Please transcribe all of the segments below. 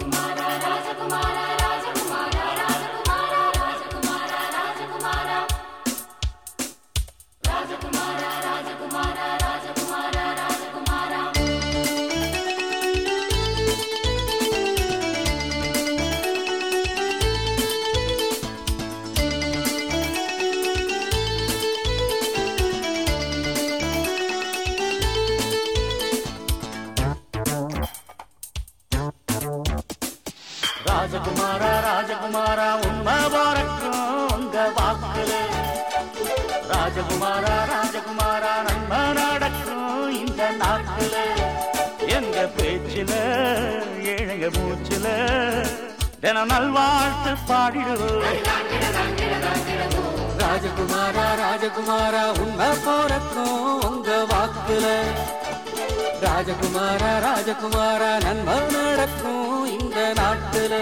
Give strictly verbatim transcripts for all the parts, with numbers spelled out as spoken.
ராஜகுமாரா ராஜகுமாரா உண்மை போறக்கும் உங்க வாக்குல ராஜகுமாரா ராஜகுமாரா நன்மை நடக்கும் இந்த நாட்டுல எங்க பேச்சில ஏழைங்க மூச்சில தினம் நல்வாழ்த்து பாடிடுவோம் ராஜகுமாரா ராஜகுமாரா உண்மை போறக்கும் உங்க வாக்குல ராஜகுமாரா ராஜகுமாரா நன்மை நடக்கும் இந்த நாட்டுல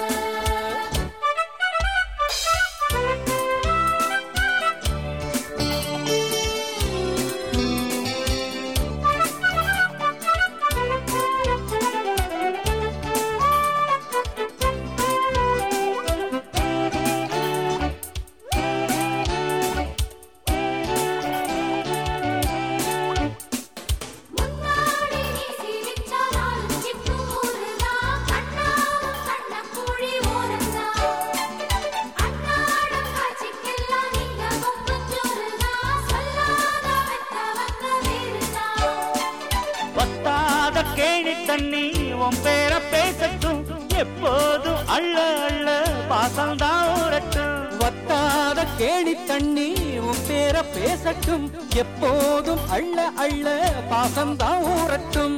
கேணி தண்ணி உன் பேர பேசட்டும் எப்போதும் அள்ள அள்ள பாசம்தான் ஊரட்டும் வத்தாத கேணி தண்ணி உன் பேர பேசட்டும் எப்போதும் அள்ள அள்ள பாசம்தான் ஊரட்டும்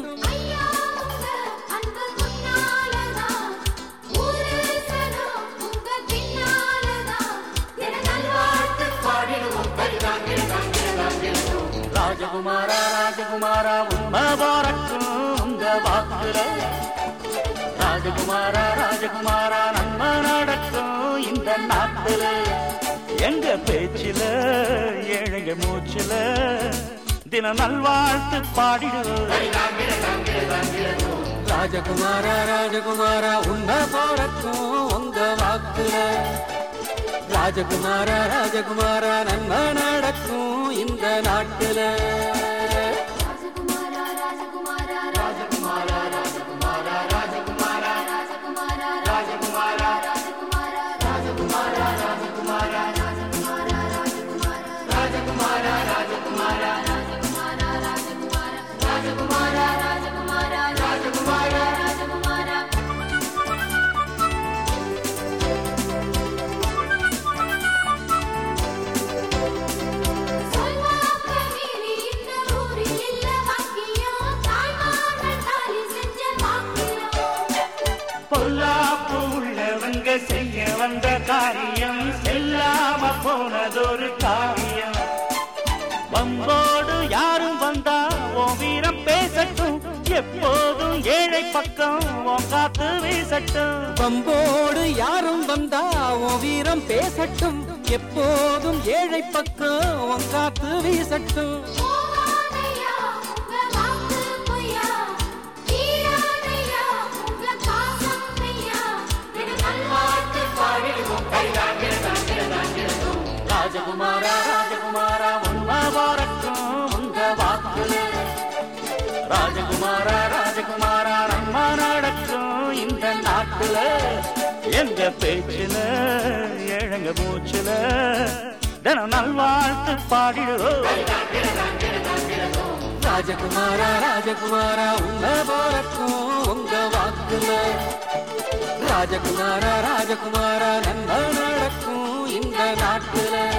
ராஜகுமாரா ராஜகுமாரா உண்மை போறக்கும் உங்க வாக்குல ராஜகுமாரா ராஜகுமாரா நன்மை நடக்கும் இந்த நாட்டுல எங்க பேச்சில ஏழைங்க மூச்சில தின நல்வாழ்த்து பாடிடுவோம் ராஜகுமாரா ராஜகுமாரா உண்மை போறக்கும் உங்க வாக்குல ராஜகுமாரா ராஜகுமாரா நன்மை நடக்கும் இந்த நாட்டுல பொல்லாப்பு உள்ளவங்க செய்ய வந்த காரியம் செல்லாம போனதொரு காரியம் வம்போடு யாரும் வந்தா உன் வீரம் பேசட்டும் எப்போதும் ஏழை பக்கம் உன் காத்து வீசட்டும் வம்போடு யாரும் வந்தா உன் வீரம் பேசட்டும் எப்போதும் ஏழை பக்கம் உன் காத்து வீசட்டும் ராஜகுமாரா ராஜகுமாரா உண்மை போறக்கும் உங்க வாக்குல ராஜகுமாரா ராஜகுமாரா நன்மை நடக்கும் இந்த நாட்டுல எங்க பேச்சில ஏழைங்க மூச்சில தினம் நல்வாழ்த்து பாடிடுவோம் ராஜகுமாரா ராஜகுமாரா உண்மை போறக்கும் உங்க வாக்குல ராஜகுமாரா ராஜகுமாரா நன்மை நடக்கும் இந்த நாட்டுல